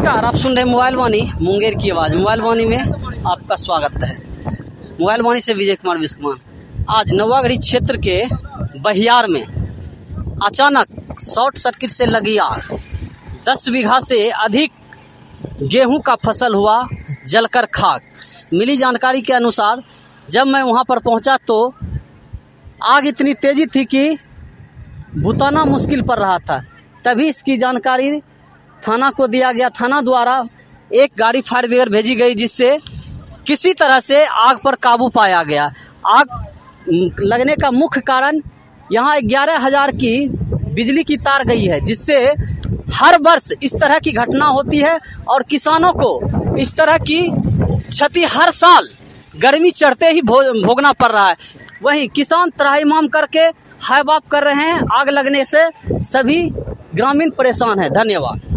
नमस्कार, आप सुन रहे मोबाइल वाणी मुंगेर की आवाज़। मोबाइल वाणी में आपका स्वागत है। मोबाइल वाणी से विजय कुमार विश्वमान। आज नवागढ़ी क्षेत्र के बहियार में अचानक शॉर्ट सर्किट से लगी आग। 10 बीघा से अधिक गेहूं का फसल हुआ जलकर खाक। मिली जानकारी के अनुसार जब मैं वहां पर पहुंचा तो आग इतनी तेजी थी कि बुताना मुश्किल पड़ रहा था। तभी इसकी जानकारी थाना को दिया गया। थाना द्वारा एक गाड़ी फायर ब्रिगेड भेजी गई, जिससे किसी तरह से आग पर काबू पाया गया। आग लगने का मुख्य कारण यहाँ 11,000 की बिजली की तार गई है, जिससे हर वर्ष इस तरह की घटना होती है और किसानों को इस तरह की क्षति हर साल गर्मी चढ़ते ही भोगना पड़ रहा है। वहीं किसान त्राहिमाम करके हाय बाप कर रहे हैं। आग लगने से सभी ग्रामीण परेशान हैं। धन्यवाद।